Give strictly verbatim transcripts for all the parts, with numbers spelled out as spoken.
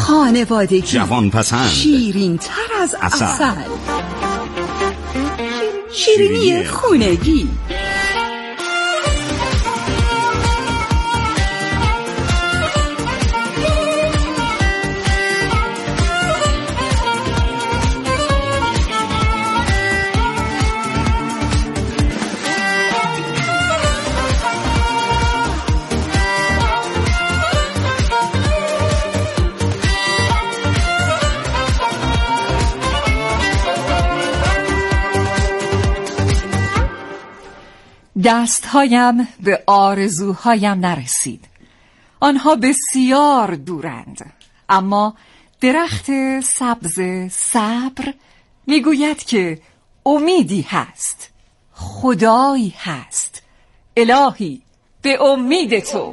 خانوادگی، جوان پسند، شیرین تر از عسل, عسل. شیرینی خونگی. دستهایم به آرزوهایم نرسید. آنها بسیار دورند، اما درخت سبز صبر میگوید که امیدی هست، خدایی هست. الهی به امید تو.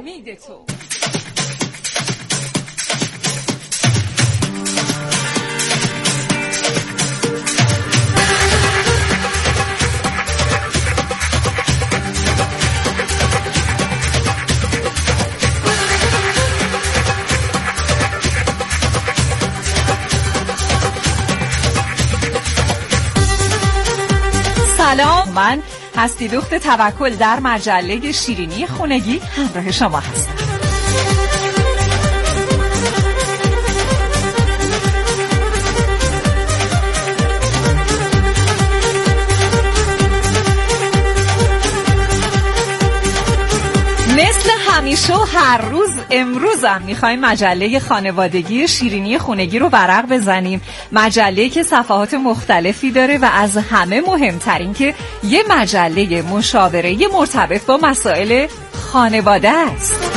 سلام، من هستی دخت توکل در مجله شیرینی خونگی همراه شما هستم. مثل همیشه و هر روز امروز هم میخوایم مجله خانوادگی شیرینی خونگی رو ورق بزنیم. مجله که صفحات مختلفی داره و از همه مهمترین که یه مجله مشاوره مرتبط با مسائل خانواده است.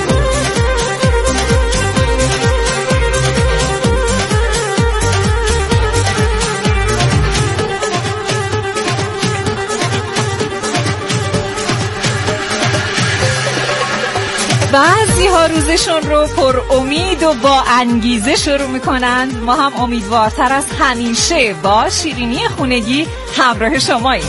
بعضی ها روزشون رو پر امید و با انگیزه شروع میکنند. ما هم امیدوارتر از همیشه با شیرینی خونگی همراه شماییم.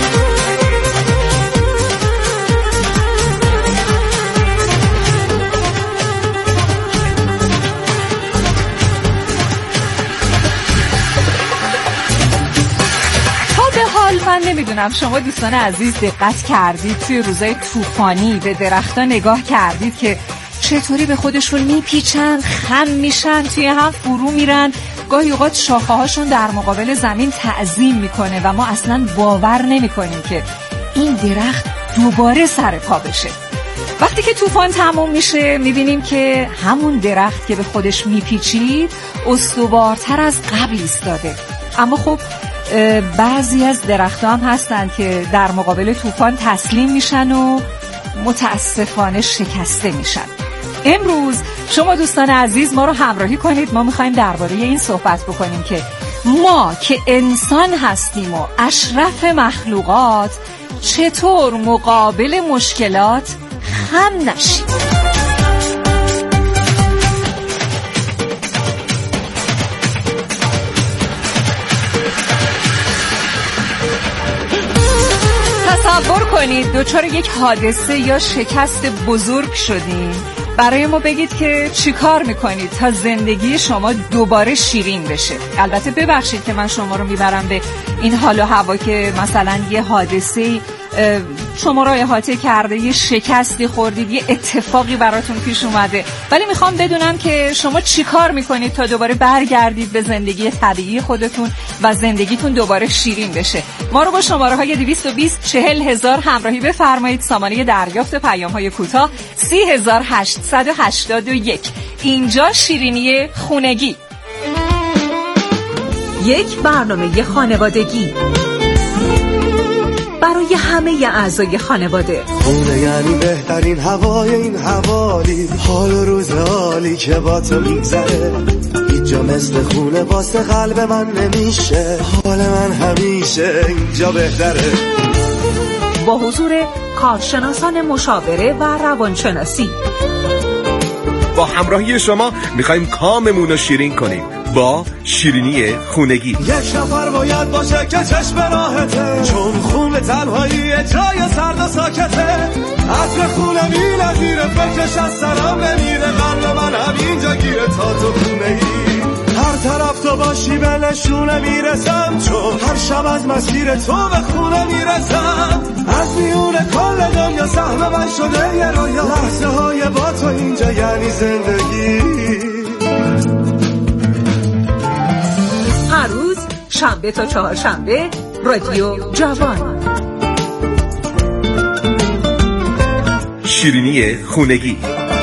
من نمیدونم شما دوستان عزیز دقت کردید توی روزای طوفانی به درخت‌ها نگاه کردید که چطوری به خودشون میپیچن، خم میشن، توی هم فرو میرن، گاهی اوقات شاخه هاشون در مقابل زمین تعظیم میکنه و ما اصلا باور نمیکنیم که این درخت دوباره سر پا بشه. وقتی که طوفان تموم میشه میبینیم که همون درخت که به خودش میپیچید استوارتر از قبل ایستاده. اما خب بعضی از درخت‌ها هم هستن که در مقابل طوفان تسلیم میشن و متاسفانه شکسته میشن. امروز شما دوستان عزیز ما رو همراهی کنید. ما میخوایم درباره این صحبت بکنیم که ما که انسان هستیم و اشرف مخلوقات چطور مقابل مشکلات خم نشیم. تصور کنید دچار یک حادثه یا شکست بزرگ شدین. برای ما بگید که چی کار میکنید تا زندگی شما دوباره شیرین بشه. البته ببخشید که من شما رو میبرم به این حال و هوا که مثلا یه حادثه شما رو احاطه کرده، یه شکستی خوردید، یه اتفاقی براتون پیش اومده، ولی میخوام بدونم که شما چی کار میکنید تا دوباره برگردید به زندگی طبیعی خودتون و زندگیتون دوباره شیرین بشه. ما رو با شماره های دویست و بیست چهل هزار همراهی بفرمایید. سامانه دریافت پیام های کوتاه سی هزار هشتصد و هشتاد و یک. اینجا شیرینی خونگی، یک برنامه خانوادگی برای همه اعضای خانواده. خونه یعنی بهترین هوای این حوالی، حال و روز حالی که با تو میگذره. اینجا مثل خونه واسه قلب من نمیشه، حال من همیشه اینجا بهتره. با حضور کارشناسان مشاوره و روانشناسی، با همراهی شما میخوایم کاممون رو شیرین کنیم با شیرینی خونگی. یک نفر باید باشه که چشم راحته، چون خونه تنهایی جای سرد و ساکته. عطر خونه می نگیره، فکرش از سرم نمیره، قلب من همینجا گیره تا تو خونه ای تو باشی به نشونه میرسم، چون هر شب از مسیر تو به خونه میرسم. از میون کل دنیا سهم من شده یه رویا، لحظه های با تو اینجا یعنی زندگی. هر روز شنبه تا چهارشنبه رادیو جوان. شیرینی خونگی.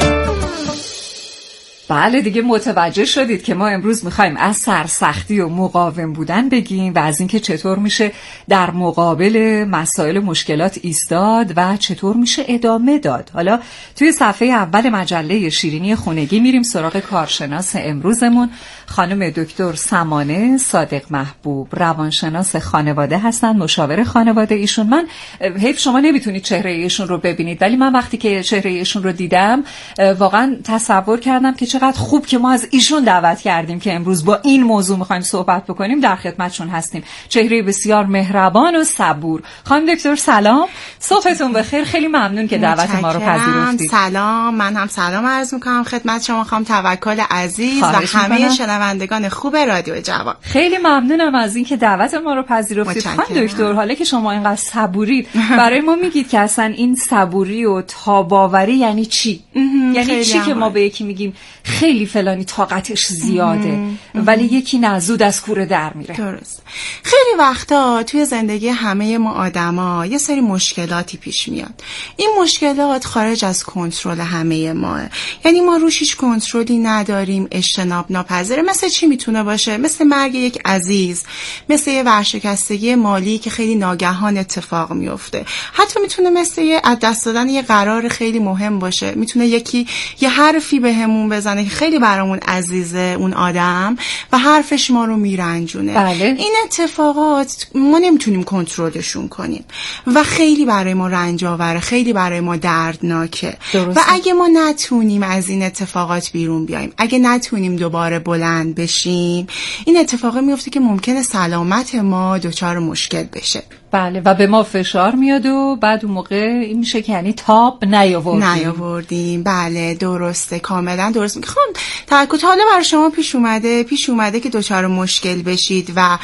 بله دیگه متوجه شدید که ما امروز میخوایم از سرسختی و مقاوم بودن بگیم و از اینکه چطور میشه در مقابل مسائل مشکلات ایستاد و چطور میشه ادامه داد. حالا توی صفحه اول مجله شیرینی خونگی میریم سراغ کارشناس امروزمون، خانم دکتر سمانه صادق محبوب، روانشناس خانواده هستن، مشاور خانواده. ایشون، من حیف شما نمیتونید چهره ایشون رو ببینید، ولی من وقتی که چهره ایشون رو دیدم واقعا تصور کردم که چقدر خوب که ما از ایشون دعوت کردیم که امروز با این موضوع میخوایم صحبت بکنیم. در خدمتشون هستیم. چهره بسیار مهربان و صبور. خانم دکتر سلام، صبحتون بخیر. خیلی ممنون که دعوت ما رو پذیرفتید. سلام، من هم سلام عرض میکنم خدمت شما خانم توکل عزیز و همه شنوندگان خوب رادیو جوان. خیلی ممنونم از اینکه دعوت ما رو پذیرفتید. خانم دکتر، حالا که شما اینقدر صبورید، برای ما میگید که اصلا این صبوری و تاباوری یعنی چی؟ یعنی چی که ما به یکی میگیم خیلی فلانی طاقتش زیاده ولی یکی نه، زود از کوره در میره؟ درست. خیلی وقتا توی زندگی همه ما آدما یه سری مشکلاتی پیش میاد. این مشکلات خارج از کنترل همه ماه، یعنی ما روش هیچ کنترلی نداریم، اجتناب ناپذیره. مثل چی میتونه باشه؟ مثل مرگ یک عزیز، مثل یه ورشکستگی مالی که خیلی ناگهان اتفاق میفته. حتی میتونه مثل یه از دست دادن یه قرار خیلی مهم باشه. میتونه یکی یه حرفی بهمون بزنه که خیلی برامون عزیزه اون آدم و حرفش ما رو میرنجونه. بله. این اتفاقات ما نمیتونیم کنترلشون کنیم و خیلی برای ما رنج آوره، خیلی برای ما دردناکه. درسته. و اگه ما نتونیم از این اتفاقات بیرون بیایم، اگه نتونیم دوباره بلند بشیم، این اتفاق میفته که ممکنه سلامت ما دچار مشکل بشه. بله، و به ما فشار میاد و بعد اون موقع این میشه که یعنی تاب نیاوردیم نیاوردیم بله درسته، کاملا درست میگی. خب تاکد حالا برای شما پیش اومده پیش اومده که دچار مشکل بشید و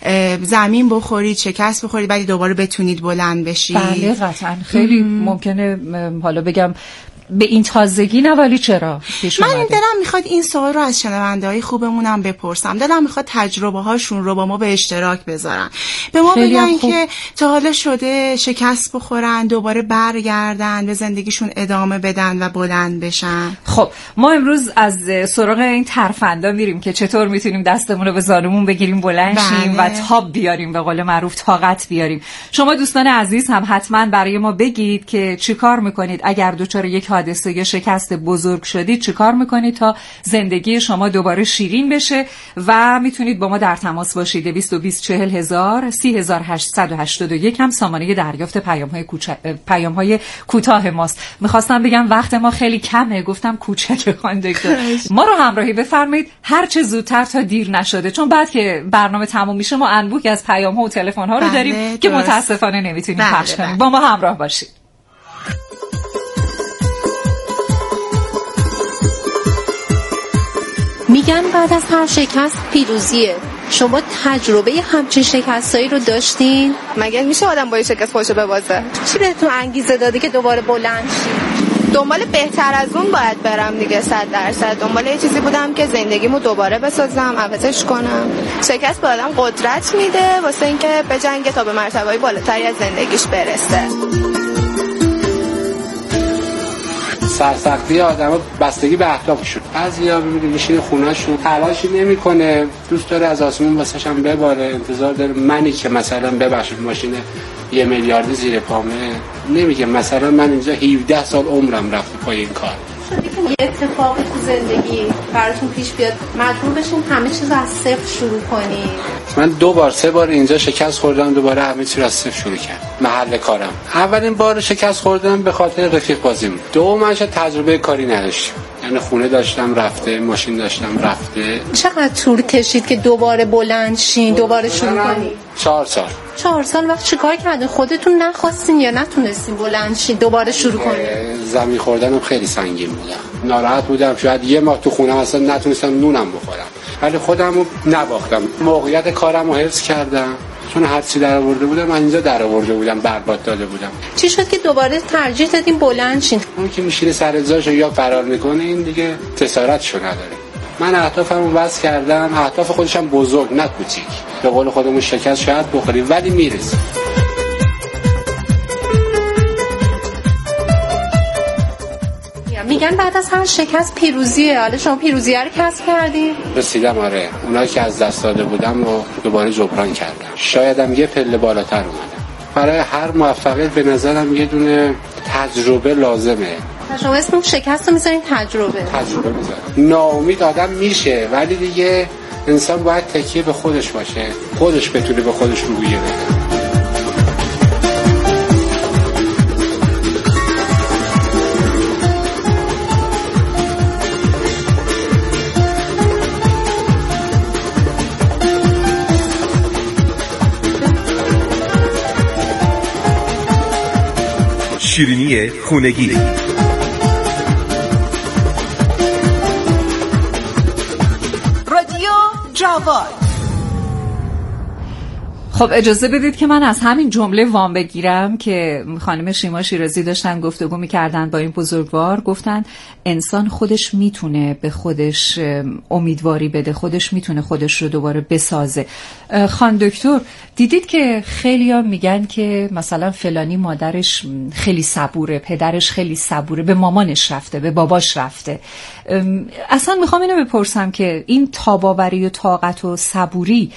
زمین بخورید، شکست بخورید، ولی دوباره بتونید بلند بشید؟ بله قطعا. خیلی ممکنه حالا بگم به این تازگی نه، ولی چرا پیش من اومده؟ این دلم میخواد این سوال رو از شنونده‌های خوبمونم بپرسم. دلم میخواد تجربه هاشون رو با ما به اشتراک بذارن، به ما بگن که تا حالا شده شکست بخورن، دوباره برگردن به زندگیشون ادامه بدن و بلند بشن. خب ما امروز از سراغ این ترفندا میریم که چطور میتونیم دستمون رو به زانومون بگیریم، بلند شیم و تاب بیاریم، به قول معروف طاقت بیاریم. شما دوستان عزیز هم حتما برای ما بگید که چیکار میکنید اگر دچار یک حادثه یا شکست بزرگ شدید، چیکار میکنید تا زندگی شما دوباره شیرین بشه و میتونید با ما در تماس باشید. دویست و بیست چهل هزار سی هزار هشتصد و هشتاد و یک هم سامانه دریافت پیام های کوچ... پیام های کوتاه ماست. میخواستم بگم وقت ما خیلی کمه، گفتم کوچکه. خانم دکتر ما رو همراهی بفرمایید هر چه زودتر تا دیر نشده، چون بعد که برنامه تموم میشه ما انبوهی از پیام ها و تلفن ها رو داریم بله، که متاسفانه نمیتونیم بله، پخش کنیم. با ما همراه باشید. میگن بعد از هر شکست پیروزیه. شما تجربه همچین شکستایی رو داشتین؟ مگه میشه آدم با شکست خودشو ببازه؟ چی بهتون انگیزه داده که دوباره بلند شید؟ دنبال بهتر از اون باید برم دیگه، صد درصد دنبال یه چیزی بودم که زندگیمو دوباره بسازم، عوضش کنم. شکست به آدم قدرت میده واسه اینکه بجنگه تا به مرتبه‌های بالاتری از زندگیش برسه. سرسختی آدم‌ها بستگی به اخلاقشون. بعضیا می‌بینی میشینه خونه‌شون تلاشی نمی‌کنه، دوست داره از آسمون واسش هم بباره، انتظار داره منی که مثلا ببخشید ماشین یه میلیاردی زیر پامه، نمیگه مثلا من اینجا هفده سال عمرم رفته پای این کار. یه اتفاقی تو زندگی براتون پیش بیاد مجبور بشین همه چیز از صفر شروع کنید. من دو بار سه بار اینجا شکست خوردم، دوباره همه چیز از صفر شروع کردم. محل کارم اولین بار شکست خوردم به خاطر رفیق بازیم، دومش تجربه کاری نداشتم، یعنی خونه داشتم رفته، ماشین داشتم رفته. چقدر طول کشید که دوباره بلند شین، دوباره شروع کنید؟ چهار سال. چهار سال وقت چیکار کردین؟ خودتون نخواستین یا نتونستین بلند شین دوباره شروع کنید؟ زمین خوردنم خیلی سنگین بود. ناراحت بودم، شاید یه ماه تو خونم اصلا نتونستم نونم بخورم، ولی خودمو نباختم، موقعیت کارمو حفظ کردم، چون هر چی در آورده بودم من اینجا در آورده بودم، برباد داده بودم. چی شد که دوباره ترجیح دادیم بلند شین؟ اون که میشینه سر جاش یا فرار میکنه این دیگه جسارتشو نداره. من اهدافمو وضع کردم، اهداف خودشم بزرگ نه کوچیک. به قول خودمون شکست شاید بخوری ولی میرسی. میگن بعد از هر شکست پیروزیه. حالا شما پیروزیه رو کسب کردین؟ رسیدم. آره، اونایی که از دست داده بودم رو دوباره جبران کردم. شایدم یه پله بالاتر اومدم. برای هر موفقیت به نظرم یه دونه تجربه لازمه. شما اسم شکست رو میذارین تجربه؟ تجربه میذارم. ناامید آدم میشه ولی دیگه انسان باید تکیه به خودش باشه، خودش بتونه به خودش روحیه بده. شیرینی خونگی. رادیو جواد. خب اجازه بدید که من از همین جمله وام بگیرم که خانم شیما شیرازی داشتن گفتگو می‌کردن با این بزرگوار. گفتن انسان خودش میتونه به خودش امیدواری بده، خودش میتونه خودش رو دوباره بسازه. خان دکتر دیدید که خیلی‌ها میگن که مثلا فلانی مادرش خیلی صبوره، پدرش خیلی صبوره، به مامانش رفته، به باباش رفته. اصلا میخوام اینو بپرسم که این تاباوری و طاقت و صبوری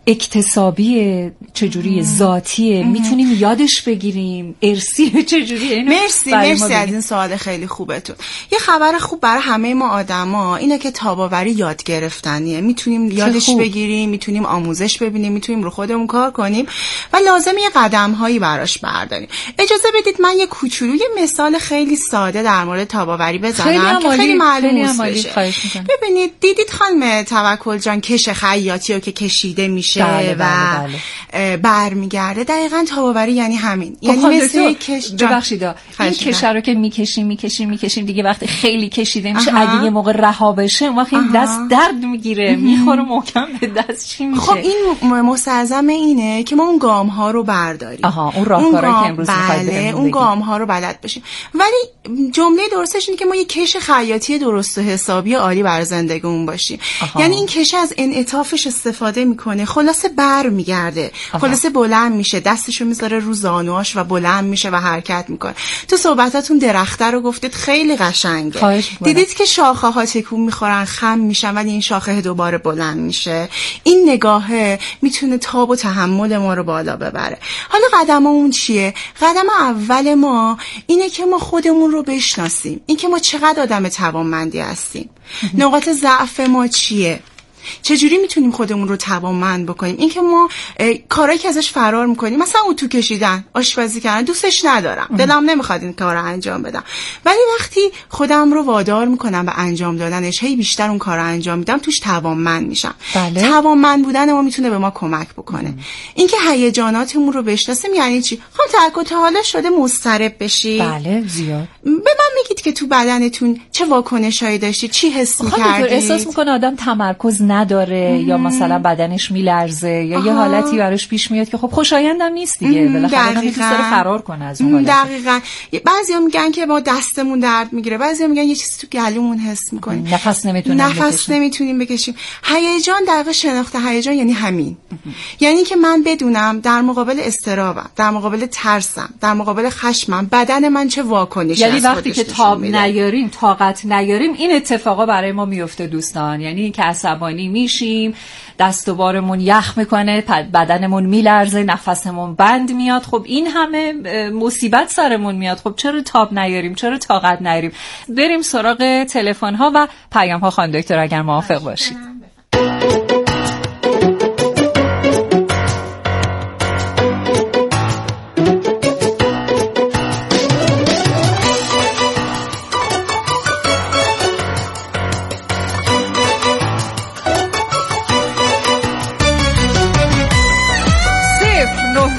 اکتسابیه، چجوری ذاتیه، میتونیم یادش بگیریم، ارثیه، چجوریه؟ مرسی مرسی از این سوال خیلی خوبتون. یه خبر خوب برای همه ما آدما اینه که تاباوری یاد گرفتنیه. میتونیم یادش بگیریم، میتونیم آموزش ببینیم، میتونیم رو خودمون کار کنیم و لازمه یه قدم‌هایی براش برداریم. اجازه بدید من یه کوچولو یه مثال خیلی ساده در مورد تاباوری بزنم که خیلی معلوم بشه. ببینید دیدید خانم توکل جان کش خیاطی رو که کشیده میشه بله و بله بله. برمیگرده. دقیقاً تاباوری یعنی همین. یعنی مثل کش ببخشید این کشه رو که میکشیم میکشیم میکشیم دیگه وقتی خیلی کشیده میشه اگه یه موقع رها بشه اون وقت این دست درد میگیره، میخوره محکم به دست، چی میشه؟ خب این مستلزم اینه که ما اون گام ها رو برداریم. آها اون راهکارهایی که امروز میخواید بله بهمون اون گام ها رو بلد باشیم. ولی جمله درستش اینه که ما یه کش خیاطی درست و حسابی عالی برای زندگیمون باشیم. آها. یعنی این کش از انعطافش استفاده میکنه، خلاصه بر میگرده، خلاصه بلند میشه، دستشو میذاره رو زانواش و بلند میشه و حرکت میکنه. تو صحبتاتون درخته رو گفتید خیلی قشنگه. دیدید که شاخه ها تکون میخورن، خم میشن ولی این شاخه دوباره بلند میشه. این نگاهه میتونه تاب و تحمل ما رو بالا ببره. حالا قدممون چیه؟ قدم اول ما اینه که ما خودمون رو بشناسیم، این که ما چقدر آدم توانمندی هستیم، نقاط ضعف ما چیه، چجوری میتونیم خودمون رو توانمند بکنیم. این که ما کارایی که ازش فرار میکنیم، مثلا اتو کشیدن، آشپزی کردن، دوستش ندارم، دلم نمیخواد این کارو انجام بدم، ولی وقتی خودم رو وادار میکنم به انجام دادنش، هی بیشتر اون کارو انجام میدم، توش توانمند میشم. بله. توانمند بودن ما میتونه به ما کمک بکنه. این که هیجاناتمون رو بشناسیم یعنی چی؟ خب تک و تا حالا شده مضطرب بشی؟ بله زیاد. به من میگید که تو بدنتون چه واکنشایی داشتی، چی حس می‌کردید؟ احساس میکنه آدم تمرکز نداره یا مثلا بدنش میلرزه یا آها. یه حالتی براش پیش میاد که خب خوشایندم نیست دیگه، بالاخره دوست داره فرار کنه از اون حالت. دقیقاً. بعضیا میگن که ما دستمون درد میگیره، بعضیا میگن یه چیزی تو گلومون حس میکنیم، نفس نمیتونیم نفس بکشیم. نمیتونیم بکشیم. هیجان دقیقاً شناخت هیجان یعنی همین. یعنی که من بدونم در مقابل اضطرابم، در مقابل ترسم، در مقابل خشمم بدن من چه واکنشی یعنی وقتی که تاب نیاریم، طاقت نیاریم، این اتفاقا برای ما میفته دوستان. یعنی که عصبانی میشیم، دست و بارمون یخ میکنه، بدنمون میلرزه، نفسمون بند میاد. خب این همه مصیبت سرمون میاد. خب چرا تاب نیاریم، چرا طاقت نیاریم؟ بریم سراغ تلفن ها و پیام ها خانم دکتر اگر موافق باشید.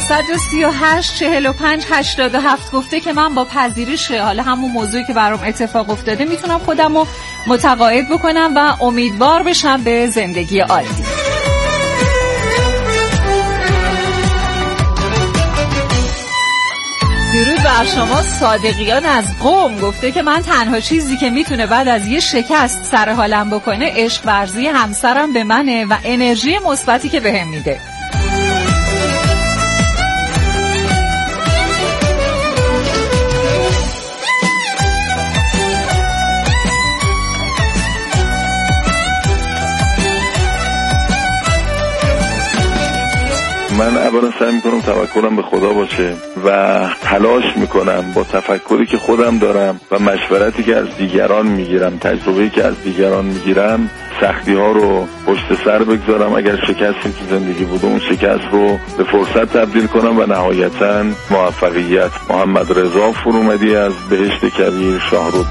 هفتصد و سی و هشت چهل و پنج هشتاد و هفت گفته که من با پذیرش حالا همون موضوعی که برام اتفاق افتاده میتونم خودم رو متقاعد بکنم و امیدوار بشم به زندگی عادی. درود بر شما. صادقیان از قم گفته که من تنها چیزی که میتونه بعد از یه شکست سر حالم بکنه عشق ورزی همسرم به منه و انرژی مثبتی که بهم میده. من اولا سعی میکنم توکلم به خدا باشه و تلاش میکنم با تفکری که خودم دارم و مشورتی که از دیگران میگیرم، تجربه‌ای که از دیگران میگیرم، سختی ها رو پشت سر بگذارم. اگر شکستی تو زندگی بوده اون شکست رو به فرصت تبدیل کنم و نهایتاً موفقیت. محمد رضا فرومدی از بهشت کبیر شاهرود.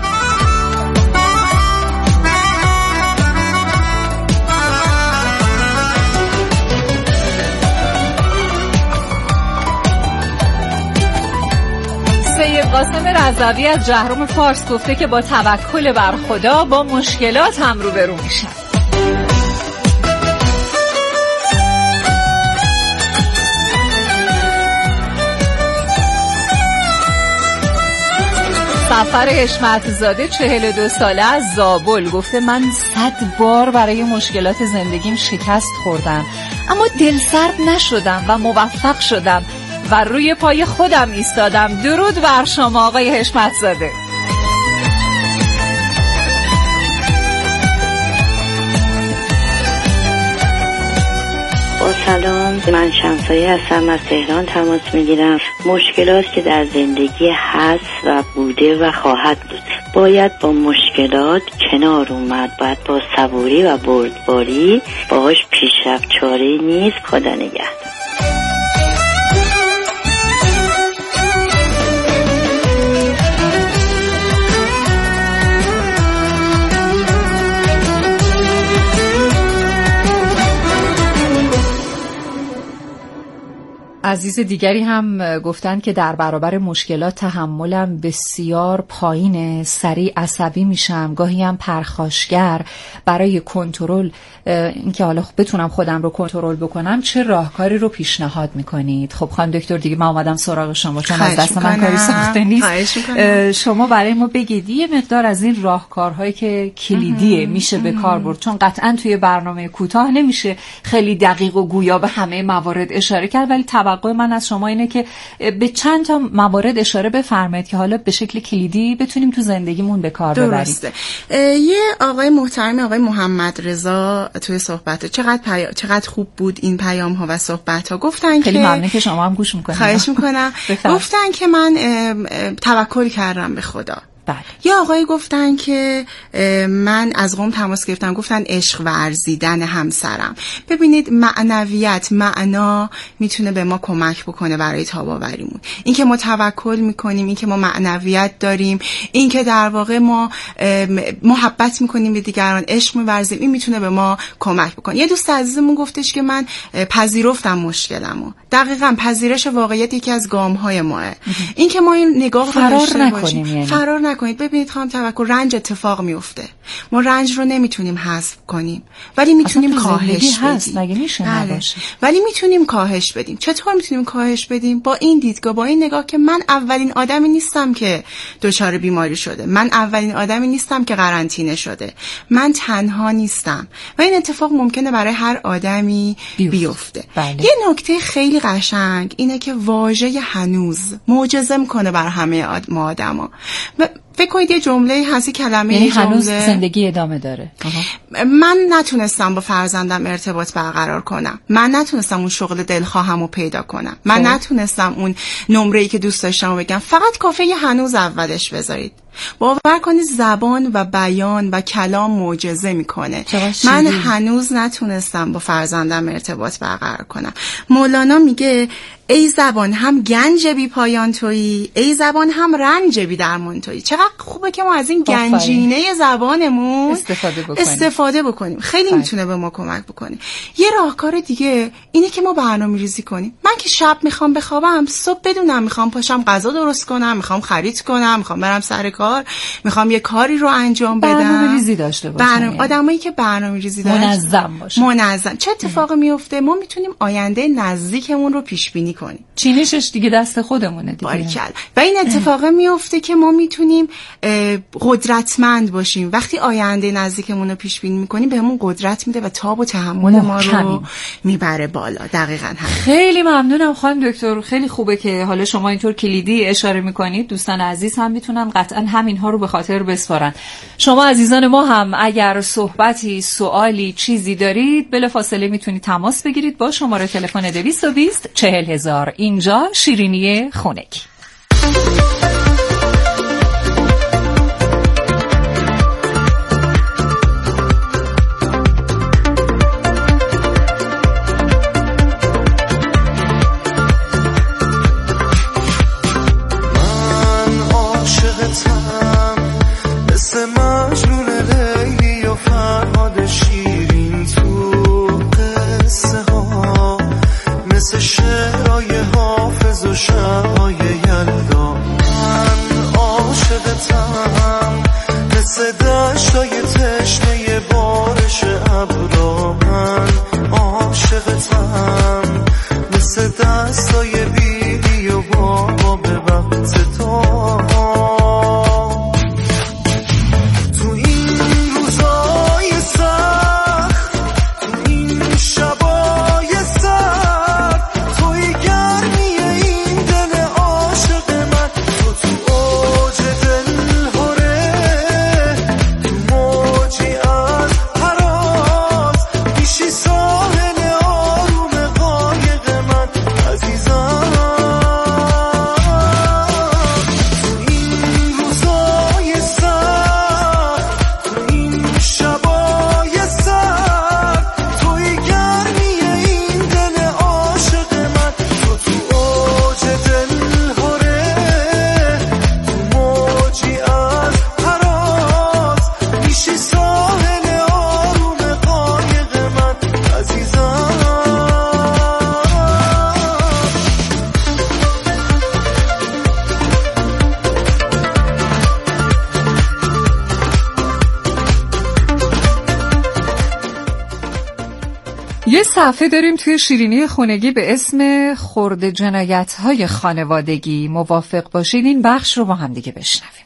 قاسم رضوی از جهرم فارس گفته که با توکل بر خدا با مشکلات هم روبرو میشن. سفر حشمت زاده چهل و دو ساله از زابل گفته من صد بار برای مشکلات زندگیم شکست خوردم اما دلسرد نشدم و موفق شدم و روی پای خودم ایستادم. درود بر شما آقای حشمت زاده. با سلام، من شمسایی هستم از تهران تماس میگیرم. مشکلات که در زندگی هست و بوده و خواهد بود، باید با مشکلات کنار اومد، باید با صبوری و بردباری باهاش پیشرفت. چاره‌ای نیست. خدا نگهدار. عزیز دیگری هم گفتن که در برابر مشکلات تحملم بسیار پایینه، سریع عصبی میشم، گاهی هم پرخاشگر. برای کنترل اینکه حالا بتونم خودم رو کنترل بکنم چه راهکاری رو پیشنهاد میکنید؟ خب خانم دکتر دیگه من اومدم سراغ شما چون از دست من کاری ساخته نیست. شما برای ما بگید یه مقدار از این راهکارهایی که کلیدیه میشه به کار برد، چون قطعا توی برنامه کوتاه نمیشه خیلی دقیق و گویا به همه موارد اشاره کرد، ولی توقع من از شما اینه که به چند تا موارد اشاره بفرمایید که حالا به شکل کلیدی بتونیم تو زندگیمون به کار ببریم. درسته. یه آقای محترم آقای محمد رضا توی صحبت چقدر پی... چقدر خوب بود این پیام ها و صحبت ها. گفتن خیلی که ممنون که شما هم گوش میکنید. خواهش میکنم. گفتن که من توکل کردم به خدا. بله. یا آقای گفتن که من از قم تماس گرفتم، گفتن عشق ورزیدن همسرم. ببینید معنویت، معنا میتونه به ما کمک بکنه برای تاب‌آوریمون. این که ما توکل میکنیم، این که ما معنویت داریم، این که در واقع ما محبت میکنیم به دیگران، عشق می‌ورزیم، این میتونه به ما کمک بکنه. یه دوست عزیزمون گفتش که من پذیرفتم مشکلمو. دقیقاً پذیرش واقعیت یکی از گام‌های ماه. این که ما این نگاه فرار نکنیم، یعنی فرار نکنید. ببینید خانم توکل، رنج اتفاق میفته، ما رنج رو نمیتونیم حذف کنیم ولی میتونیم کاهش بدیم. مگه میشه نباشه؟ ولی میتونیم کاهش بدیم. چطور میتونیم کاهش بدیم؟ با این دیدگاه، با این نگاه که من اولین آدمی نیستم که دچار بیماری شده، من اولین آدمی نیستم که قرنطینه شده، من تنها نیستم و این اتفاق ممکنه برای هر آدمی بیفته, بیفته. بله. یه نکته خیلی قشنگ اینه که واژه هنوز معجزه میکنه بر همه ما آدما. فکر کنید یه جمله هستی کلمه یعنی هنوز زندگی ادامه داره. آها. من نتونستم با فرزندم ارتباط برقرار کنم، من نتونستم اون شغل دلخواهمو پیدا کنم، من خب. نتونستم اون نمره‌ای که دوست داشتم بگم. فقط کافیه یه هنوز اولش بذارید. باور کنید زبان و بیان و کلام معجزه میکنه. من هنوز نتونستم با فرزندم ارتباط برقرار کنم. مولانا میگه ای زبان هم گنج بی پایان تویی، ای زبان هم رنج بی درمان تویی. چقدر خوبه که ما از این گنجینه زبانمون استفاده بکنیم, استفاده بکنیم. خیلی باید. میتونه به ما کمک بکنه. یه راهکار دیگه اینه که ما برنامه‌ریزی کنیم. من که شب میخوام بخوابم، صبح بدونم میخوام پاشم غذا درست کنم، میخوام خرید کنم، میخوام برم سر کار، میخوام یه کاری رو انجام بدم. برنامه‌ریزی داشته باشیم. برنامه آدمایی که برنامه‌ریزی دارن منظم باشه. منظم. چه اتفاقی میفته؟ ما میتونیم آینده نزدیکمون رو پیش بینی کنیم. چینشش دیگه دست خودمونه دیگه. باریکلا. و این اتفاق میفته که ما میتونیم قدرتمند باشیم. وقتی آینده نزدیکمون رو پیش بینی میکنیم بهمون قدرت میده و تاب و تحمل ما رو میبره بالا. دقیقاً هم. خیلی ممنونم خانم دکتر. خیلی خوبه که حالا شما اینطور کلیدی اشاره میکنید. دوستان عزیز هم میتونن قطعاً همینها رو به خاطر بسپارن. شما عزیزان ما هم اگر صحبتی، سوالی، چیزی دارید بلافاصله میتونید تماس بگیرید با شماره تلفن دویست و بیست چهل هزار. اینجا شیرینی خونگی. یه صفحه داریم توی شیرینی خونگی به اسم خرد جنایت‌های خانوادگی. موافق باشید این بخش رو با هم دیگه بشنویم.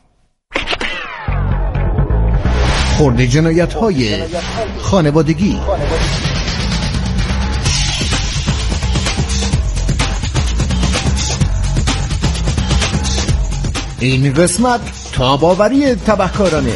خرد جنایت‌های خانوادگی. این قسمت تاباوری تبهکارانه.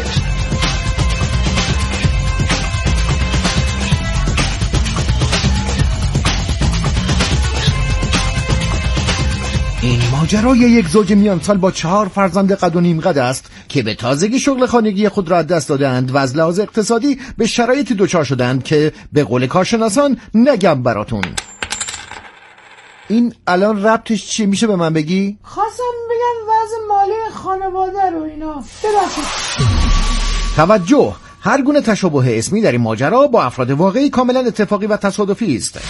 این ماجرای یک زوج میان سال با چهار فرزند قد و نیم قد است که به تازگی شغل خانگی خود را از دست دادند و از لحاظ اقتصادی به شرایطی دچار شدند که به قول کارشناسان نگم براتون. این الان ربطش چیه؟ میشه به من بگی؟ خواستم بگم وضع مالی خانواده رو اینا. ببخشید. توجه، هر گونه تشابه اسمی در این ماجرا با افراد واقعی کاملا اتفاقی و تصادفی است.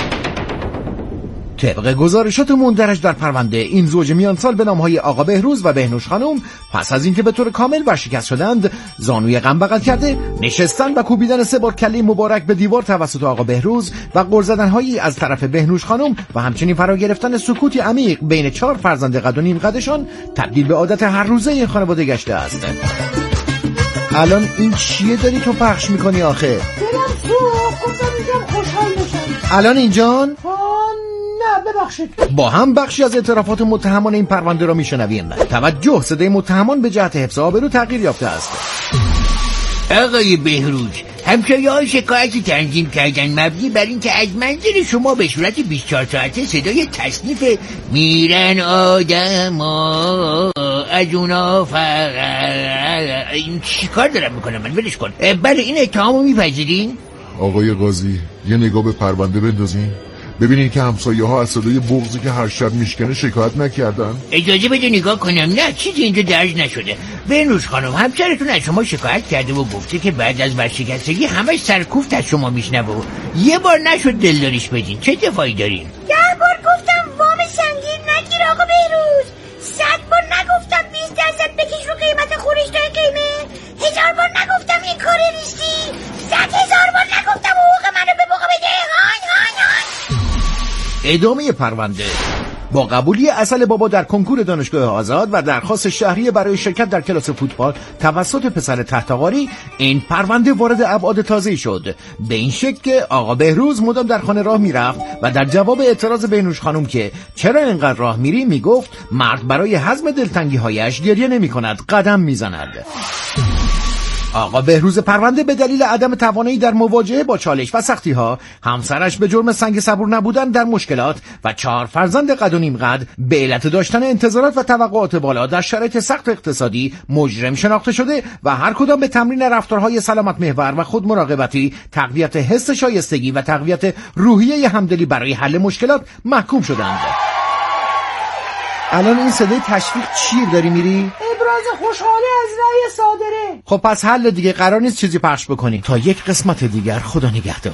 طبق گزارشات مندرج در پرونده، این زوج میان سال به نامهای آقا بهروز و بهنوش خانم پس از اینکه به طور کامل ورشکست شدند، زانوی غم بغل کرده نشستن و کوبیدن سه بار کله مبارک به دیوار توسط آقا بهروز و غر زدن‌هایی از طرف بهنوش خانم و همچنین فرا گرفتن سکوتی عمیق بین چهار فرزند قد و نیم قدشان تبدیل به عادت هر روزه این خانواده گشته است. الان این چیه داری تو پخش میکنی آخه؟ دلم تو گفتم میگم خوشحال بشم. الان اینجان؟ نه ببخشید. با هم بخشی از اعترافات متهمان این پرونده را میشنویم. توجه، صدای متهمان به جهت حفظ آبرو تغییر یافته است. آقای بهروز، همسایه‌ها شکایتی تنظیم کردن مبنی بر این که از منزل شما به صورت بیست و چهار ساعته صدای تصنیف میرن آدما از اونا فقط. این چی کار دارم میکنم من؟ ولش کن. بله، این اتهامو میپذیرین؟ آقای قاضی، یه نگاه به پرونده بندازین. ببینین که همسایه ها از صدای بغضی که هر شب میشکنه شکایت نکردن؟ اجازه بده نگاه کنم. نه چیزی اینجا درج نشده. بهنوش خانم، همسرتون از شما شکایت کرده و گفته که بعد از ورشکستگی همش سرکوفت از شما میشنوه و یه بار نشد دلداریش بدین. چه دفاعی دارین؟ ده بار گفتم وام سنگین نگیر آقا بهروز. صد بار نگفتم بیست درصد بکش رو قیمت خورش تا قیمه. هزار بار نگفتم این کار ریستی. صد هزار بار نگفتم حقوق منو به موقع بده. های های های. ادامه پرونده. با قبولی عسل بابا در کنکور دانشگاه آزاد و درخواست شهریه برای شرکت در کلاس فوتبال توسط پسر تحتقاری، این پرونده وارد ابعاد تازه‌ای شد. به این شکل که آقا بهروز مدام در خانه راه میرفت و در جواب اعتراض بهنوش خانم که چرا اینقدر راه میری میگفت مرد برای هضم دلتنگی‌هایش گریه نمی‌کند، قدم میزند. آقا بهروز پرونده به دلیل عدم توانایی در مواجهه با چالش و سختی‌ها، همسرش به جرم سنگ صبور نبودن در مشکلات و چهار فرزند قد و نیم قد به علت داشتن انتظارات و توقعات بالا در شرایط سخت اقتصادی مجرم شناخته شده و هر کدام به تمرین رفتارهای سلامت محور و خود مراقبتی، تقویت حس شایستگی و تقویت روحیه همدلی برای حل مشکلات محکوم شدند. الان این صدای تشویق چیه داری میری؟ ابراز خوشحالی از رأی صادره. خب پس حل دیگه، قرار نیست چیزی پخش بکنی. تا یک قسمت دیگر، خدا نگهدار.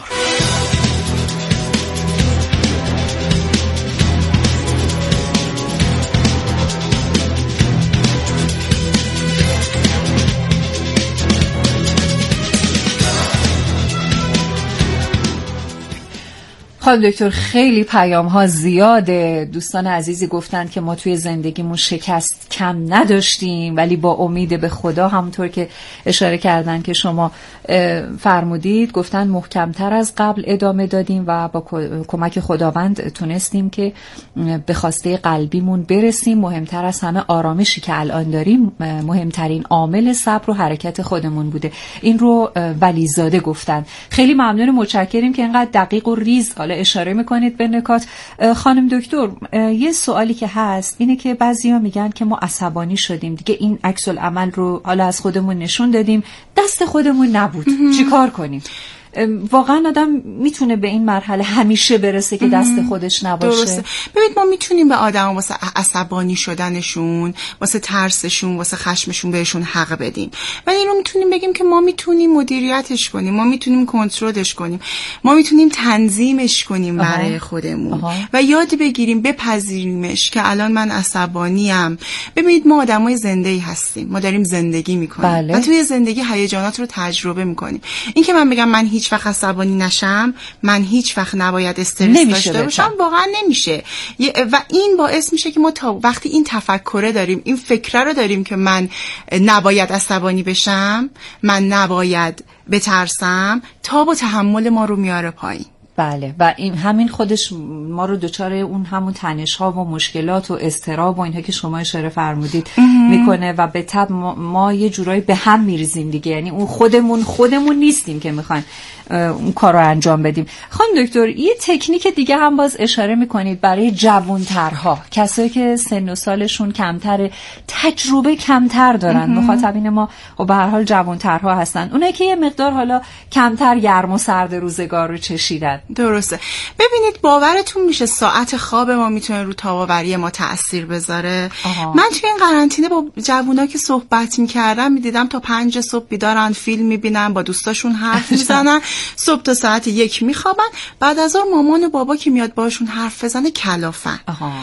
خانم دکتر، خیلی پیام ها زیاده. دوستان عزیزی گفتن که ما توی زندگیمون شکست کم نداشتیم، ولی با امید به خدا، همونطور که اشاره کردن که شما فرمودید، گفتن محکمتر از قبل ادامه دادیم و با کمک خداوند تونستیم که به خواسته قلبیمون برسیم. مهمتر از همه آرامشی که الان داریم، مهمترین عامل صبر و حرکت خودمون بوده. این رو ولیزاده گفتن. خیلی ممنون، متشکریم که اینقدر دقیق و ریز اشاره میکنید به نکات. خانم دکتر، یه سوالی که هست اینه که بعضیا میگن که ما عصبانی شدیم دیگه، این عکس العمل رو حالا از خودمون نشون دادیم، دست خودمون نبود، چیکار کنیم؟ واقعا آدم میتونه به این مرحله همیشه برسه که دست خودش نباشه؟ درسته. ببینید ما میتونیم به آدم واسه عصبانی شدنشون، واسه ترسشون، واسه خشمشون بهشون حق بدیم، ولی اینو میتونیم بگیم که ما میتونیم مدیریتش کنیم، ما میتونیم کنترلش کنیم، ما میتونیم تنظیمش کنیم برای خودمون آها. و یاد بگیریم بپذیریمش که الان من عصبانیم. ببینید ما آدمای زنده‌ای هستیم، ما داریم زندگی میکنیم بله. و توی زندگی هیجانات رو تجربه میکنیم. این که من بگم من هیچ وقت عصبانی نشم، من هیچ وقت نباید استرس داشته باشم، واقعا نمیشه. و این باعث میشه که ما تا وقتی این تفکره داریم، این فکره رو داریم که من نباید عصبانی بشم، من نباید بترسم، تاب و تحمل ما رو میاره پایین. بله، و این همین خودش ما رو دچار اون همون تنش ها و مشکلات و اضطراب و اینها که شما اشاره فرمودید میکنه و به تبع ما, ما یه جورایی به هم میریزیم دیگه. یعنی اون خودمون خودمون نیستیم که میخوایم اون کار رو انجام بدیم. خانم دکتر، یه تکنیک دیگه هم باز اشاره میکنید برای جوانترها، کسایی که سن و سالشون کمتره، تجربه کمتر دارن، مخاطبین ما و به هر حال جوانترها هستن، اونایی که یه مقدار حالا کمتر گرم و سرد روزگار رو چشیدن. درسته. ببینید باورتون میشه ساعت خواب ما میتونه رو تاب‌آوری ما تأثیر بذاره؟ آها. من توی این قرنطینه با جوونا که صحبت میکردم میدیدم تا پنج صبح بیدارن، فیلم میبینن، با دوستاشون حرف میزنن، صبح تا ساعت یک میخوابن، بعد از اون مامان و بابا که میاد باشون حرف بزنه کلافن. آها.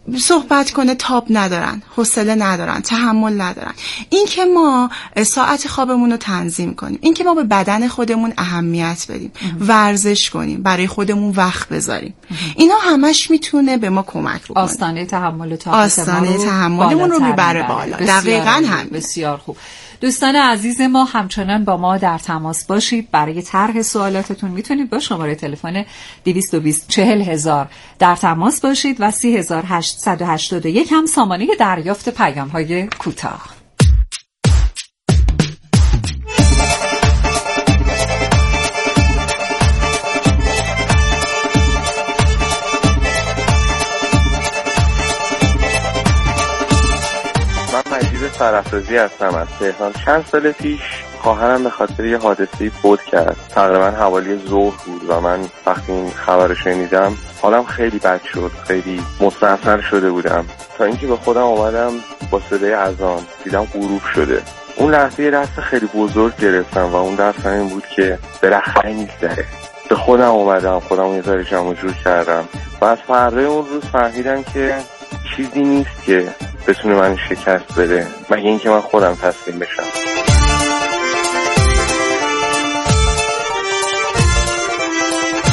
صحبت کنه تاب ندارن، حوصله ندارن، تحمل ندارن. این که ما ساعت خوابمون رو تنظیم کنیم، این که ما به بدن خودمون اهمیت بدیم، ورزش کنیم، برای خودمون وقت بذاریم، اینا همش میتونه به ما کمک بکنه. آستانه تحمل و طاقت آستانه تحملمون رو میبره بالا. دقیقاً همین. بسیار خوب. دوستان عزیز ما همچنان با ما در تماس باشید. برای طرح سوالاتتون میتونید با شماره تلفن دویست و بیست چهل هزار در تماس باشید و سی هزار هشتصد و هشتاد و یک هم سامانه دریافت پیام های کوتاه. فرافرازی هستم از تهران. چند سال پیش خواهرم به خاطر یه حادثه‌ای فوت کرد. تقریبا حوالی ظهر بود و من وقتی این خبر رو شنیدم حالم خیلی بد شد، خیلی مستحصل شده بودم، تا اینکه به خودم اومدم با صدای اذان دیدم غروب شده. اون لحظه یه دست خیلی بزرگ گرفتم و اون دست این بود که بالاخره میگذره. به خودم اومدم، خودم یه ذره جمع جور کردم و از فردای اون روز فهمیدم که چیزی نیست که بتونه من شکست بده مگه اینکه من خودم تسلیم بشم.